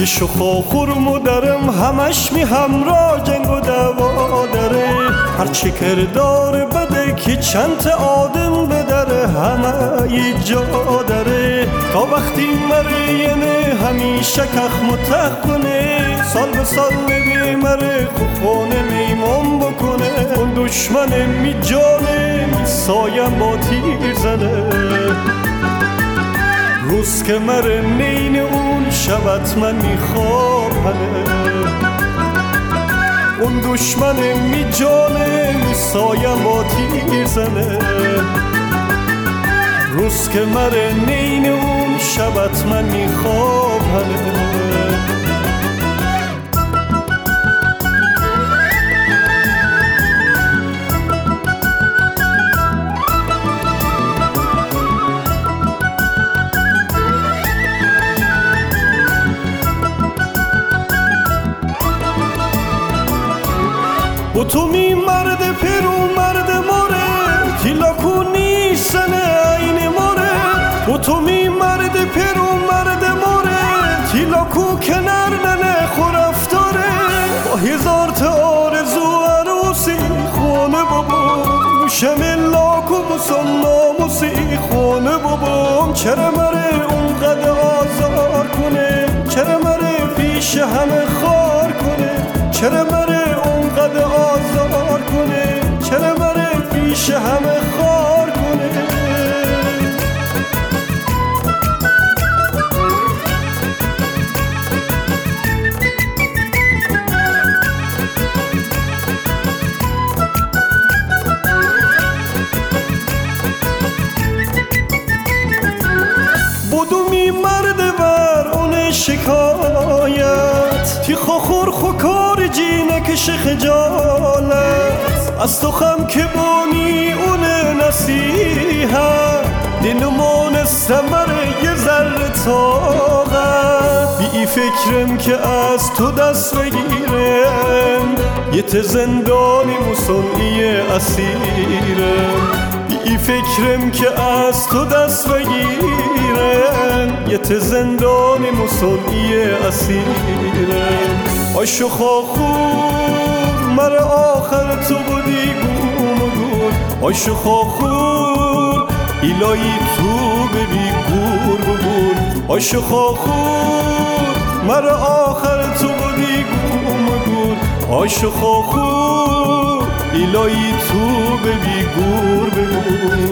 شوخ و خورم دارم همش می همراه جنگ و دعوا داره. هرچی کردار بده که چند تا آدم بدره همه ی جا داره. تا وقتی مره یعنی همیشه کخ متخ کنه، سال به سال نگه مره خوفانه میمون بکنه. اون دشمن می جانه می سایم با تیر زنه. روز که مره نین اون شبت من میخوابنه. اون دشمن می جانه می سایم با تیر زنه. روز که مره نین اون شبت من میخوابنه. و تو می مرد پیرو مرد ماره، تیلاکو نیستنه این ماره. و تو می مرد پیرو مرد ماره، تیلاکو کنر ننه خورفتاره. با هزار تا آرزو عروسی خونه بابام، شم لاکو بسن ناموسی خونه بابام. چرا مره اونقدر آزار کنه، چرا مره پیش همه خار کنه. چرا مره اونقدر آزار کنه، چرا مره پیش همه خار کنه. بدو می مرده بر اون شکایت، تی خوخور خوکار جینک خجالت. از تو خم که بانی اون نصیحت، دینمونستم بره یه ذره طاقت. بی فکرم که از تو دست بگیرم، یه ته زندانی مصنعی اسیرم. بی فکرم که از تو دست بگیرم، یه ته زندانی مصنعی اسیرم. آشو خاخور مره آخر تو بودی گوم و گور. آشو خاخور ایلایی تو ببی گور و گور. آشو خاخور مره آخر تو بودی گوم و گور. آشو خاخور ایلایی تو ببی گور به گور.